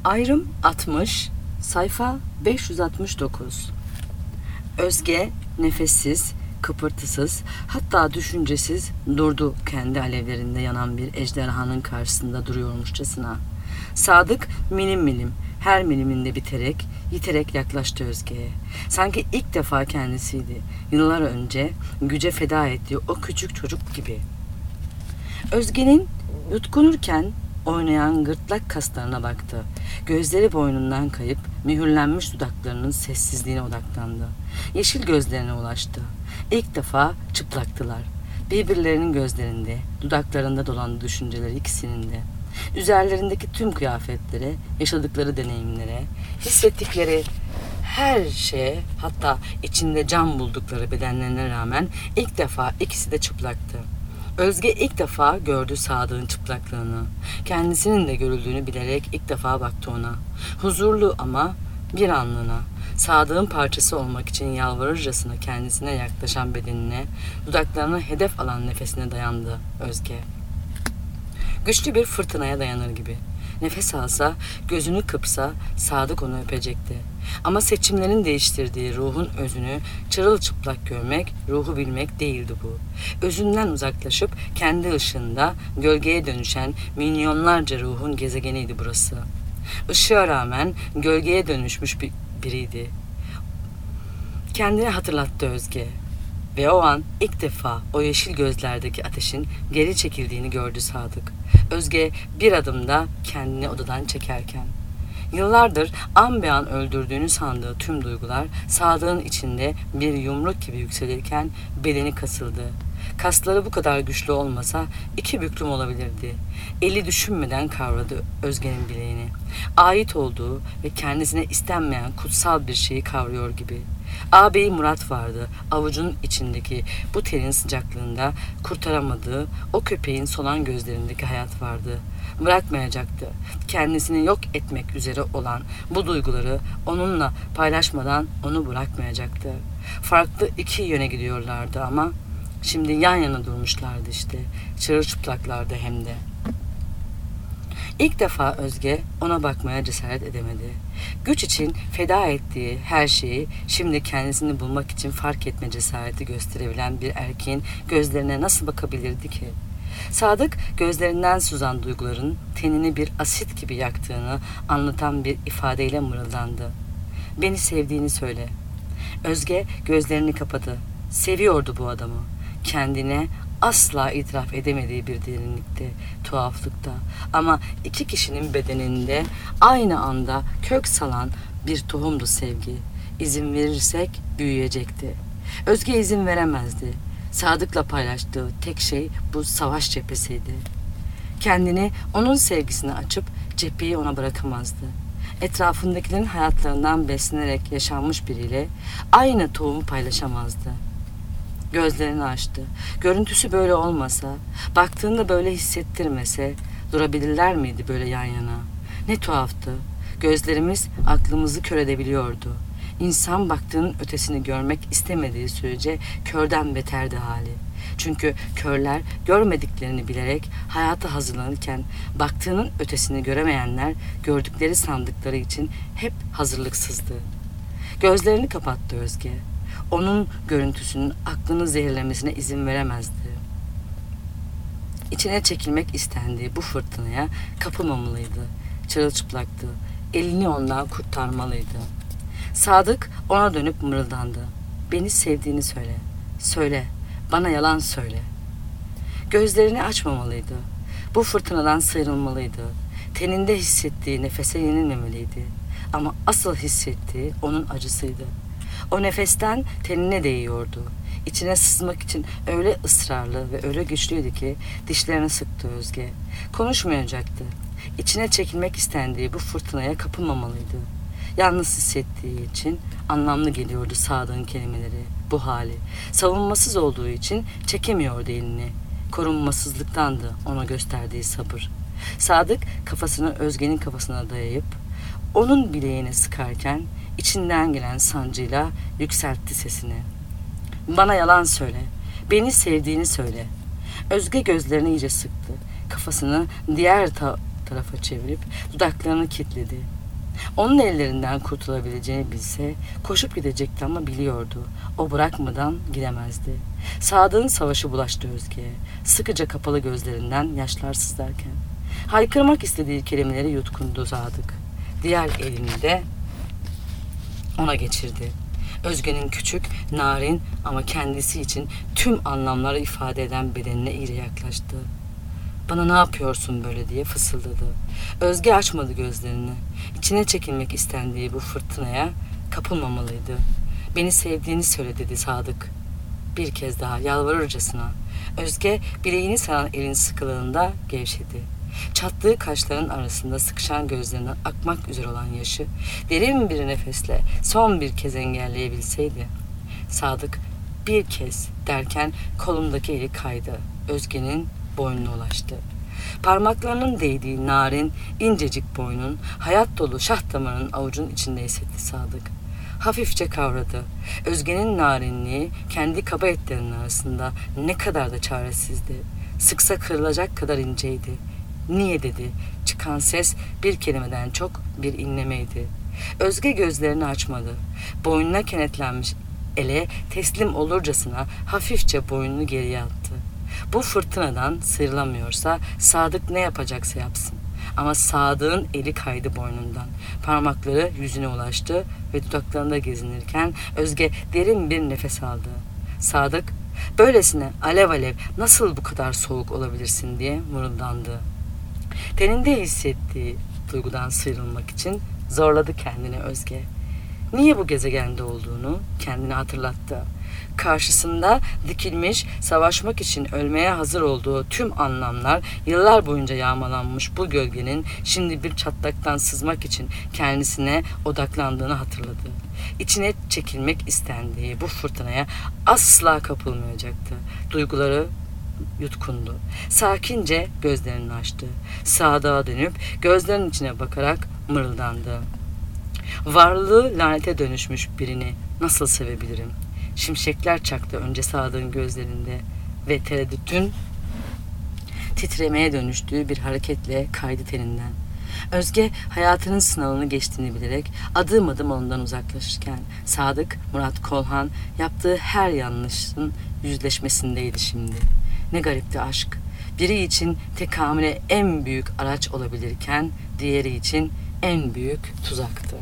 Ayrım 60, sayfa 569. Özge nefessiz, kıpırtısız, hatta düşüncesiz durdu, kendi alevlerinde yanan bir ejderhanın karşısında duruyormuşçasına. Sadık milim milim, her miliminde biterek, yiterek yaklaştı Özge'ye. Sanki ilk defa kendisiydi, yıllar önce güce feda ettiği o küçük çocuk gibi. Özge'nin yutkunurken oynayan gırtlak kaslarına baktı. Gözleri boynundan kayıp mühürlenmiş dudaklarının sessizliğine odaklandı. Yeşil gözlerine ulaştı. İlk defa çıplaktılar. Birbirlerinin gözlerinde, dudaklarında dolan düşünceleri ikisinin de. Üzerlerindeki tüm kıyafetlere, yaşadıkları deneyimlere, hissettikleri her şeye, hatta içinde can buldukları bedenlerine rağmen ilk defa ikisi de çıplaktı. Özge ilk defa gördü Sadık'ın çıplaklığını. Kendisinin de görüldüğünü bilerek ilk defa baktı ona. Huzurlu ama bir anlığına. Sadık'ın parçası olmak için yalvarırcasına kendisine yaklaşan bedenine, dudaklarına hedef alan nefesine dayandı Özge. Güçlü bir fırtınaya dayanır gibi. Nefes alsa, gözünü kırpsa Sadık onu öpecekti. Ama seçimlerin değiştirdiği ruhun özünü çırılçıplak görmek, ruhu bilmek değildi bu. Özünden uzaklaşıp kendi ışığında gölgeye dönüşen milyonlarca ruhun gezegeniydi burası. Işığa rağmen gölgeye dönüşmüş biriydi. Kendini hatırlattı Özge. Ve o an ilk defa o yeşil gözlerdeki ateşin geri çekildiğini gördü Sadık. Özge bir adımda kendini odadan çekerken. Yıllardır an be an öldürdüğünü sandığı tüm duygular Sadık'ın içinde bir yumruk gibi yükselirken bedeni kasıldı. Kasları bu kadar güçlü olmasa iki büklüm olabilirdi. Eli düşünmeden kavradı Özge'nin bileğini. Ait olduğu ve kendisine istenmeyen kutsal bir şeyi kavruyor gibi. Ağabeyi Murat vardı. Avucunun içindeki bu terin sıcaklığında kurtaramadığı o köpeğin solan gözlerindeki hayat vardı. Bırakmayacaktı. Kendisini yok etmek üzere olan bu duyguları onunla paylaşmadan onu bırakmayacaktı. Farklı iki yöne gidiyorlardı ama şimdi yan yana durmuşlardı işte. Çırılçıplaklardı hem de. İlk defa Özge ona bakmaya cesaret edemedi. Güç için feda ettiği her şeyi şimdi kendisini bulmak için fark etme cesareti gösterebilen bir erkeğin gözlerine nasıl bakabilirdi ki? Sadık gözlerinden sızan duyguların tenini bir asit gibi yaktığını anlatan bir ifadeyle mırıldandı. Beni sevdiğini söyle. Özge gözlerini kapadı. Seviyordu bu adamı. Kendine asla itiraf edemediği bir derinlikte, tuhaflıkta ama iki kişinin bedeninde aynı anda kök salan bir tohumdu sevgi. İzin verirsek büyüyecekti. Özge izin veremezdi. Sadık'la paylaştığı tek şey bu savaş cephesiydi. Kendini onun sevgisine açıp cepheyi ona bırakamazdı. Etrafındakilerin hayatlarından beslenerek yaşanmış biriyle aynı tohumu paylaşamazdı. Gözlerini açtı. Görüntüsü böyle olmasa, baktığında böyle hissettirmese durabilirler miydi böyle yan yana? Ne tuhaftı. Gözlerimiz aklımızı kör edebiliyordu. İnsan baktığının ötesini görmek istemediği sürece körden beterdi hali. Çünkü körler görmediklerini bilerek hayata hazırlanırken baktığının ötesini göremeyenler gördükleri sandıkları için hep hazırlıksızdı. Gözlerini kapattı Özge. Onun görüntüsünün aklını zehirlemesine izin veremezdi. İçine çekilmek istendiği bu fırtınaya kapılmamalıydı. Çırılçıplaktı. Elini ondan kurtarmalıydı. Sadık ona dönüp mırıldandı. Beni sevdiğini söyle. Söyle. Bana yalan söyle. Gözlerini açmamalıydı. Bu fırtınadan sıyrılmalıydı. Teninde hissettiği nefese yenilmemeliydi. Ama asıl hissettiği onun acısıydı. O nefesten tenine değiyordu. İçine sızmak için öyle ısrarlı ve öyle güçlüydü ki dişlerini sıktı Özge. Konuşmayacaktı. İçine çekilmek istendiği bu fırtınaya kapılmamalıydı. Yalnız hissettiği için anlamlı geliyordu Sadık'ın kelimeleri, bu hali. Savunmasız olduğu için çekemiyordu elini. Korunmasızlıktandı ona gösterdiği sabır. Sadık kafasını Özge'nin kafasına dayayıp onun bileğine sıkarken içinden gelen sancıyla yükseltti sesini. Bana yalan söyle. Beni sevdiğini söyle. Özge gözlerini iyice sıktı. Kafasını diğer tarafa çevirip dudaklarını kilitledi. Onun ellerinden kurtulabileceğini bilse koşup gidecekti ama biliyordu. O bırakmadan gidemezdi. Sadık'ın savaşı bulaştı Özge'ye. Sıkıca kapalı gözlerinden yaşlar sızlarken. Haykırmak istediği kelimeleri yutkundu Sadık. Diğer elini de ona geçirdi. Özge'nin küçük, narin ama kendisi için tüm anlamları ifade eden bedenine iyice yaklaştı. "Bana ne yapıyorsun böyle?" diye fısıldadı. Özge açmadı gözlerini. İçine çekilmek istendiği bu fırtınaya kapılmamalıydı. "Beni sevdiğini söyle," dedi Sadık. Bir kez daha yalvarırcasına. Özge bileğini saran elin sıkılığında gevşedi. Çattığı kaşların arasında sıkışan gözlerinden akmak üzere olan yaşı derin bir nefesle son bir kez engelleyebilseydi. Sadık bir kez derken kolumdaki eli kaydı. Özge'nin boynuna ulaştı. Parmaklarının değdiği narin, incecik boynun, hayat dolu şah damarının avucun içinde hissetti Sadık. Hafifçe kavradı. Özge'nin narinliği kendi kaba etlerinin arasında ne kadar da çaresizdi. Sıksa kırılacak kadar inceydi. "Niye?" dedi. Çıkan ses bir kelimeden çok bir inlemeydi. Özge gözlerini açmadı. Boynuna kenetlenmiş ele teslim olurcasına hafifçe boynunu geriye attı. Bu fırtınadan sıyrılamıyorsa Sadık ne yapacaksa yapsın. Ama Sadık'ın eli kaydı boynundan. Parmakları yüzüne ulaştı ve dudaklarında gezinirken Özge derin bir nefes aldı. Sadık, "Böylesine alev alev nasıl bu kadar soğuk olabilirsin?" diye mırıldandı. Teninde hissettiği duygudan sıyrılmak için zorladı kendini Özge. Niye bu gezegende olduğunu kendine hatırlattı. Karşısında dikilmiş, savaşmak için ölmeye hazır olduğu tüm anlamlar yıllar boyunca yağmalanmış bu gölgenin şimdi bir çatlaktan sızmak için kendisine odaklandığını hatırladı. İçine çekilmek istendiği bu fırtınaya asla kapılmayacaktı. Duyguları yutkundu. Sakince gözlerini açtı. Sadığa dönüp gözlerinin içine bakarak mırıldandı. "Varlığı lanete dönüşmüş birini nasıl sevebilirim?" Şimşekler çaktı önce Sadık'ın gözlerinde ve tereddütün titremeye dönüştüğü bir hareketle kaydı teninden. Özge hayatının sınavını geçtiğini bilerek adım adım ondan uzaklaşırken Sadık, Murat Kolhan yaptığı her yanlışın yüzleşmesindeydi şimdi. Ne garipti aşk. Biri için tekamüle en büyük araç olabilirken diğeri için en büyük tuzaktı.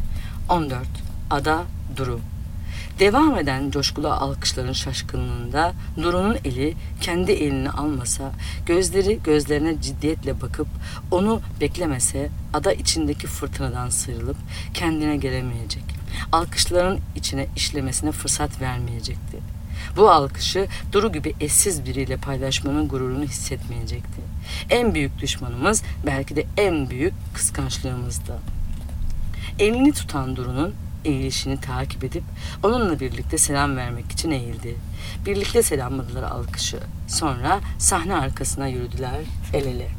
14. Ada Duru. Devam eden coşkulu alkışların şaşkınlığında Duru'nun eli kendi elini almasa, gözleri gözlerine ciddiyetle bakıp onu beklemese ada içindeki fırtınadan sıyrılıp kendine gelemeyecek. Alkışların içine işlemesine fırsat vermeyecekti. Bu alkışı Duru gibi eşsiz biriyle paylaşmanın gururunu hissetmeyecekti. En büyük düşmanımız belki de en büyük kıskançlığımızdı. Elini tutan Duru'nun eğilişini takip edip onunla birlikte selam vermek için eğildi. Birlikte selamladılar alkışı. Sonra sahne arkasına yürüdüler el ele.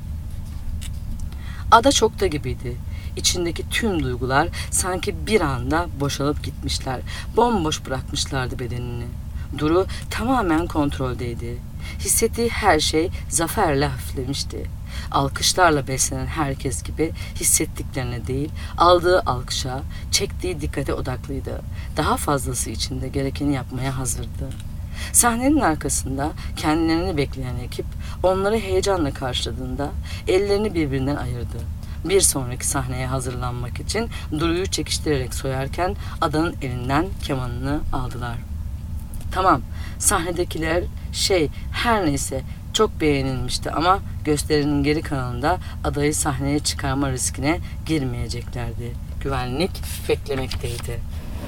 Ada çokta gibiydi. İçindeki tüm duygular sanki bir anda boşalıp gitmişler. Bomboş bırakmışlardı bedenini. Duru tamamen kontroldeydi. Hissettiği her şey zaferle hafiflemişti. Alkışlarla beslenen herkes gibi hissettiklerine değil, aldığı alkışa, çektiği dikkate odaklıydı. Daha fazlası için de gerekeni yapmaya hazırdı. Sahnenin arkasında kendilerini bekleyen ekip onları heyecanla karşıladığında ellerini birbirinden ayırdı. Bir sonraki sahneye hazırlanmak için Duru'yu çekiştirerek soyarken adanın elinden kemanını aldılar. Tamam, sahnedekiler her neyse çok beğenilmişti ama gösterinin geri kalanında adayı sahneye çıkarma riskine girmeyeceklerdi. Güvenlik beklemekteydi.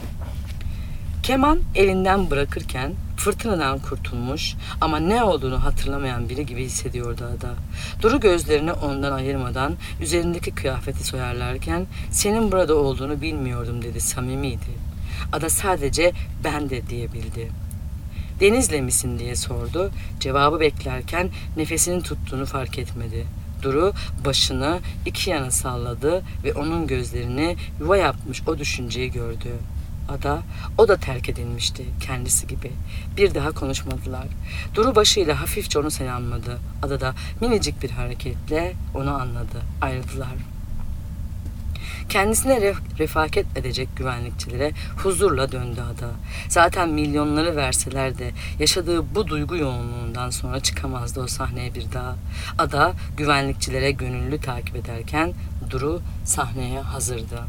Keman elinden bırakırken fırtınadan kurtulmuş ama ne olduğunu hatırlamayan biri gibi hissediyordu ada. Duru gözlerini ondan ayırmadan üzerindeki kıyafeti soyarlarken "Senin burada olduğunu bilmiyordum," dedi samimiydi. Ada sadece "Ben de," diyebildi. "Deniz'le misin?" diye sordu. Cevabı beklerken nefesini tuttuğunu fark etmedi. Duru başını iki yana salladı ve onun gözlerini yuva yapmış o düşünceyi gördü. ada, o da terk edilmişti kendisi gibi. Bir daha konuşmadılar. Duru başıyla hafifçe onu selamladı. Ada da minicik bir hareketle onu anladı. Ayrıldılar. Kendisine refakat edecek güvenlikçilere huzurla döndü ada. Zaten milyonları verseler de yaşadığı bu duygu yoğunluğundan sonra çıkamazdı o sahneye bir daha. Ada güvenlikçilere gönüllü takip ederken Duru sahneye hazırdı.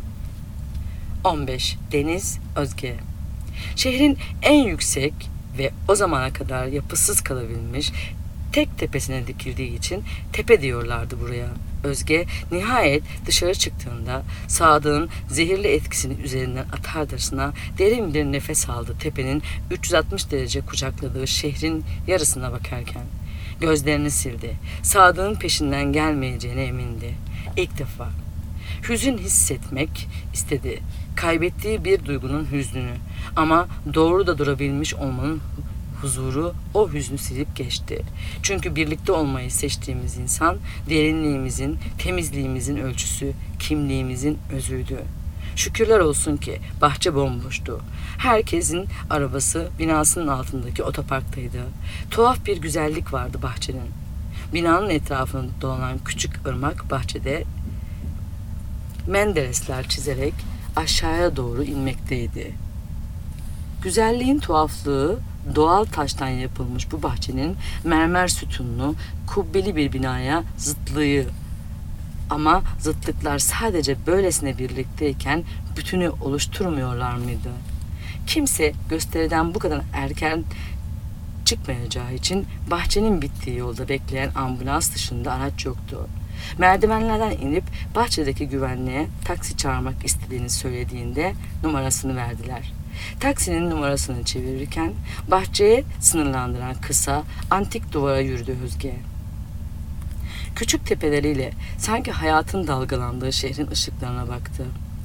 15. Deniz Özge. Şehrin en yüksek ve o zamana kadar yapısız kalabilmiş tek tepesine dikildiği için tepe diyorlardı buraya. Özge nihayet dışarı çıktığında Sadık'ın zehirli etkisini üzerinden atarcasına derin bir nefes aldı tepenin 360 derece kucakladığı şehrin yarısına bakarken. Gözlerini sildi. Sadık'ın peşinden gelmeyeceğine emindi. İlk defa. Hüzün hissetmek istedi. Kaybettiği bir duygunun hüznünü. Ama doğru da durabilmiş olmanın huzuru o hüznü silip geçti. Çünkü birlikte olmayı seçtiğimiz insan derinliğimizin, temizliğimizin ölçüsü, kimliğimizin özüydü. Şükürler olsun ki bahçe bomboştu. Herkesin arabası binasının altındaki otoparktaydı. Tuhaf bir güzellik vardı bahçenin. Binanın etrafını dolanan küçük ırmak bahçede menderesler çizerek aşağıya doğru inmekteydi. Güzelliğin tuhaflığı doğal taştan yapılmış bu bahçenin mermer sütunlu, kubbeli bir binaya zıtlığı. Ama zıtlıklar sadece böylesine birlikteyken bütünü oluşturmuyorlar mıydı? Kimse gösteriden bu kadar erken çıkmayacağı için bahçenin bittiği yolda bekleyen ambulans dışında araç yoktu. Merdivenlerden inip bahçedeki güvenliğe taksi çağırmak istediğini söylediğinde numarasını verdiler. Taksinin numarasını çevirirken bahçeye sınırlandıran kısa, antik duvara yürüdü Özge. Küçük tepeleriyle sanki hayatın dalgalandığı şehrin ışıklarına baktı.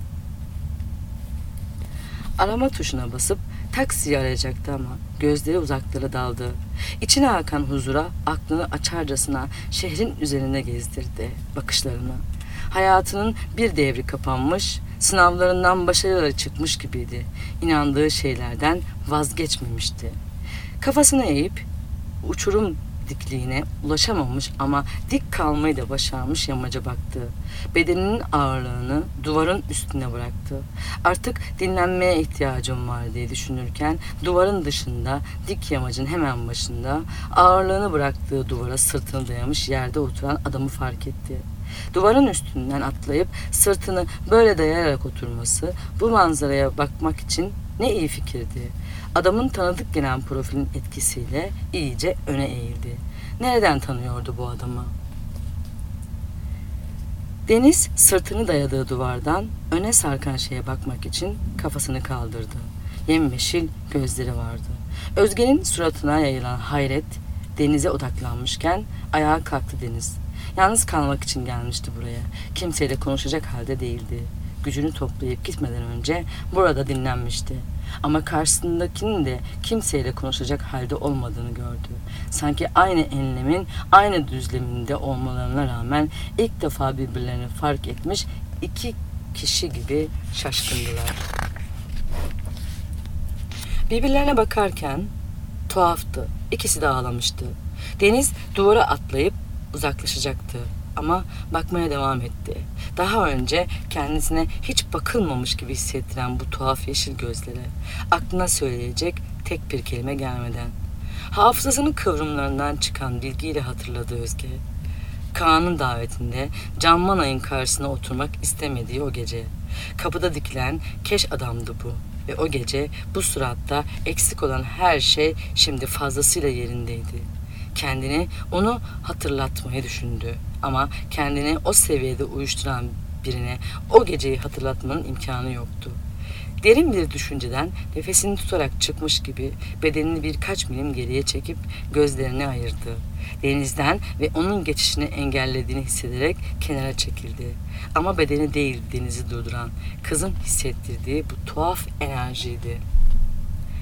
Arama tuşuna basıp taksiyi arayacaktı ama gözleri uzaklara daldı. İçine akan huzura aklını açarcasına şehrin üzerine gezdirdi bakışlarını. Hayatının bir devri kapanmış, sınavlarından başarıyla çıkmış gibiydi. İnandığı şeylerden vazgeçmemişti. Kafasını eğip uçurum dikliğine ulaşamamış ama dik kalmayı da başarmış yamaca baktı. Bedeninin ağırlığını duvarın üstüne bıraktı. Artık dinlenmeye ihtiyacım var diye düşünürken duvarın dışında dik yamacın hemen başında ağırlığını bıraktığı duvara sırtını dayamış yerde oturan adamı fark etti. Duvarın üstünden atlayıp sırtını böyle dayayarak oturması bu manzaraya bakmak için ne iyi fikirdi. Adamın tanıdık gelen profilin etkisiyle iyice öne eğildi. Nereden tanıyordu bu adamı? Deniz sırtını dayadığı duvardan öne sarkan şeye bakmak için kafasını kaldırdı. Yemyeşil gözleri vardı. Özge'nin suratına yayılan hayret Deniz'e odaklanmışken ayağa kalktı Deniz. Yalnız kalmak için gelmişti buraya. Kimseyle konuşacak halde değildi. Gücünü toplayıp gitmeden önce burada dinlenmişti. Ama karşısındakinin de kimseyle konuşacak halde olmadığını gördü. Sanki aynı enlemin, aynı düzleminde olmalarına rağmen ilk defa birbirlerini fark etmiş iki kişi gibi şaşkındılar. Birbirlerine bakarken tuhaftı. İkisi de ağlamıştı. Deniz duvara atlayıp uzaklaşacaktı ama bakmaya devam etti. Daha önce kendisine hiç bakılmamış gibi hissettiren bu tuhaf yeşil gözlere aklına söyleyecek tek bir kelime gelmeden hafızasının kıvrımlarından çıkan bilgiyle hatırladı Özge. Kaan'ın davetinde Can Manay'ın karşısına oturmak istemediği o gece. Kapıda dikilen keş adamdı bu. Ve o gece bu suratta eksik olan her şey şimdi fazlasıyla yerindeydi. Kendini onu hatırlatmayı düşündü. Ama kendini o seviyede uyuşturan birine o geceyi hatırlatmanın imkanı yoktu. Derin bir düşünceden nefesini tutarak çıkmış gibi bedenini birkaç milim geriye çekip gözlerini ayırdı. Denizden ve onun geçişini engellediğini hissederek kenara çekildi. Ama bedeni değil denizi durduran, kızın hissettirdiği bu tuhaf enerjiydi.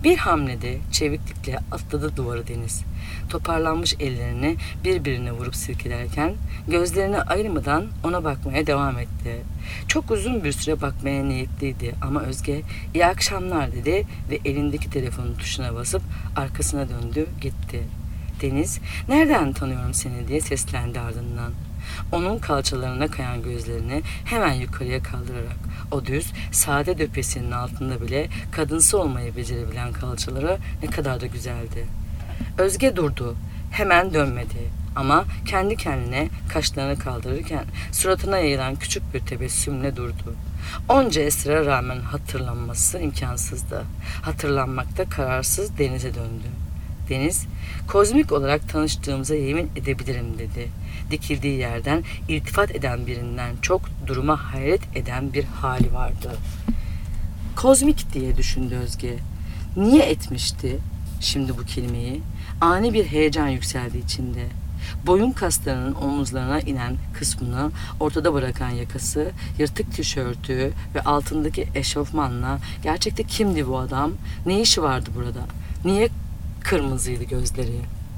Bir hamlede çeviklikle atladı duvarı Deniz. Toparlanmış ellerini birbirine vurup silkelerken gözlerini ayırmadan ona bakmaya devam etti. Çok uzun bir süre bakmaya niyetliydi ama Özge iyi akşamlar dedi ve elindeki telefonun tuşuna basıp arkasına döndü gitti. Deniz nereden tanıyorum seni diye seslendi ardından. Onun kalçalarına kayan gözlerini hemen yukarıya kaldırarak o düz, sade döpesinin altında bile kadınsı olmayı becerebilen kalçaları ne kadar da güzeldi. Özge durdu. Hemen dönmedi. Ama kendi kendine kaşlarını kaldırırken suratına yayılan küçük bir tebessümle durdu. Onca esrara rağmen hatırlanması imkansızdı. Hatırlanmakta kararsız Deniz'e döndü. Deniz, kozmik olarak tanıştığımıza yemin edebilirim dedi. Dikildiği yerden iltifat eden birinden çok duruma hayret eden bir hali vardı. Kozmik diye düşündü Özge. Niye etmişti şimdi bu kelimeyi? Ani bir heyecan yükseldi içinde. Boyun kaslarının omuzlarına inen kısmını ortada bırakan yakası, yırtık tişörtü ve altındaki eşofmanla gerçekte kimdi bu adam? Ne işi vardı burada? Niye kırmızıydı gözleri?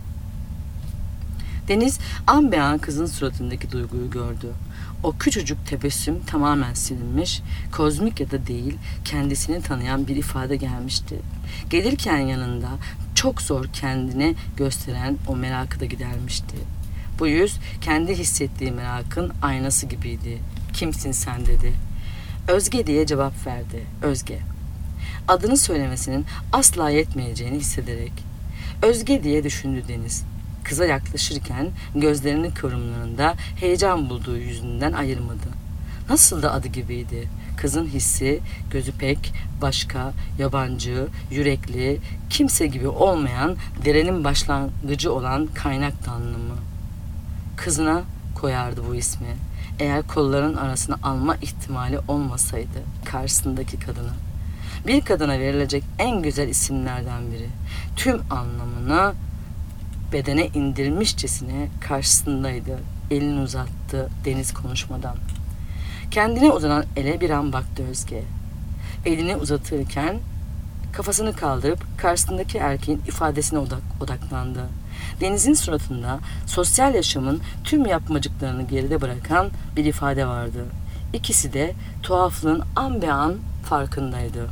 Deniz an be an kızın suratındaki duyguyu gördü. O küçücük tebessüm tamamen silinmiş, kozmik ya da değil, kendisini tanıyan bir ifade gelmişti. Gelirken yanında çok zor kendine gösteren o merakı da gidermişti. Bu yüz kendi hissettiği merakın aynası gibiydi. Kimsin sen dedi. Özge diye cevap verdi. Özge. Adını söylemesinin asla yetmeyeceğini hissederek. Özge diye düşündü Deniz. Kıza yaklaşırken gözlerinin kıvrımlarında heyecan bulduğu yüzünden ayırmadı. Nasıl da adı gibiydi. Kızın hissi, gözü pek, başka, yabancı, yürekli, kimse gibi olmayan, derenin başlangıcı olan kaynak anlamı. Kızına koyardı bu ismi. Eğer kolların arasına alma ihtimali olmasaydı karşısındaki kadını. Bir kadına verilecek en güzel isimlerden biri. Tüm anlamını bedene indirmişçesine karşısındaydı. Elini uzattı Deniz konuşmadan. Kendine uzanan ele bir an baktı Özge. Elini uzatırken kafasını kaldırıp karşısındaki erkeğin ifadesine odaklandı. Deniz'in suratında sosyal yaşamın tüm yapmacıklarını geride bırakan bir ifade vardı. İkisi de tuhaflığın an be an farkındaydı.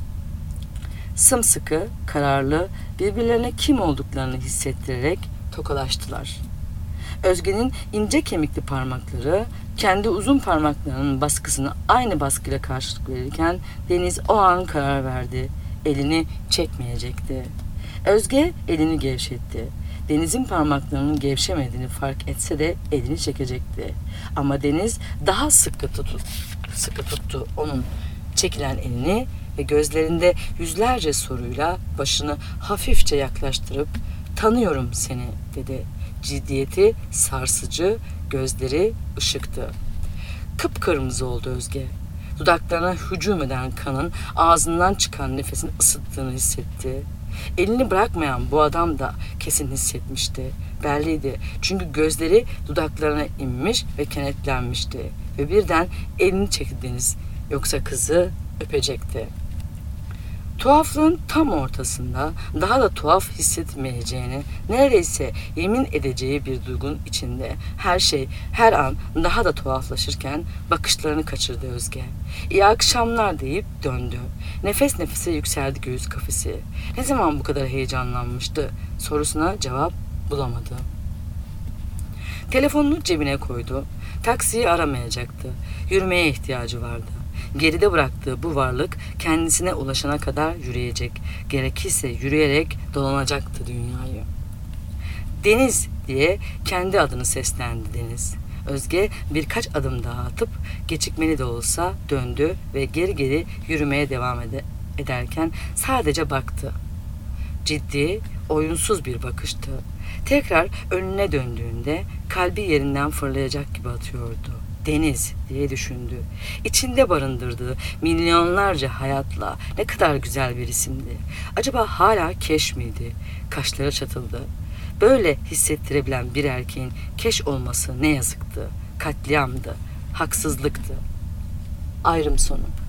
Sımsıkı, kararlı, birbirlerine kim olduklarını hissettirerek tokalaştılar. Özge'nin ince kemikli parmakları kendi uzun parmaklarının baskısını aynı baskıyla karşılık verirken Deniz o an karar verdi. Elini çekmeyecekti. Özge elini gevşetti. Deniz'in parmaklarının gevşemediğini fark etse de elini çekecekti. Ama Deniz daha sıkı tuttu onun çekilen elini ve gözlerinde yüzlerce soruyla başını hafifçe yaklaştırıp "Tanıyorum seni" dedi. Ciddiyeti sarsıcı, gözleri ışıktı. Kıpkırmızı oldu Özge. Dudaklarına hücum eden kanın ağzından çıkan nefesin ısıttığını hissetti. Elini bırakmayan bu adam da kesin hissetmişti. Belliydi. Çünkü gözleri dudaklarına inmiş ve kenetlenmişti. Ve birden elini çekti Deniz. Yoksa kızı öpecekti. Tuhaflığın tam ortasında daha da tuhaf hissetmeyeceğini, neredeyse yemin edeceği bir duygunun içinde her şey her an daha da tuhaflaşırken bakışlarını kaçırdı Özge. İyi akşamlar deyip döndü. Nefes nefese yükseldi göğüs kafesi. Ne zaman bu kadar heyecanlanmıştı sorusuna cevap bulamadı. Telefonunu cebine koydu. Taksiyi aramayacaktı. Yürümeye ihtiyacı vardı. Geride bıraktığı bu varlık kendisine ulaşana kadar yürüyecek. Gerekirse yürüyerek dolanacaktı dünyayı. Deniz diye kendi adını seslendi Deniz. Özge birkaç adım daha atıp gecikmeli de olsa döndü ve geri geri yürümeye devam ederken sadece baktı. Ciddi, oyunsuz bir bakıştı. Tekrar önüne döndüğünde kalbi yerinden fırlayacak gibi atıyordu. Deniz diye düşündü. İçinde barındırdığı milyonlarca hayatla ne kadar güzel bir isimdi. Acaba hala Keş miydi? Kaşları çatıldı. Böyle hissettirebilen bir erkeğin Keş olması ne yazıktı. Katliamdı. Haksızlıktı. Ayrım sonu.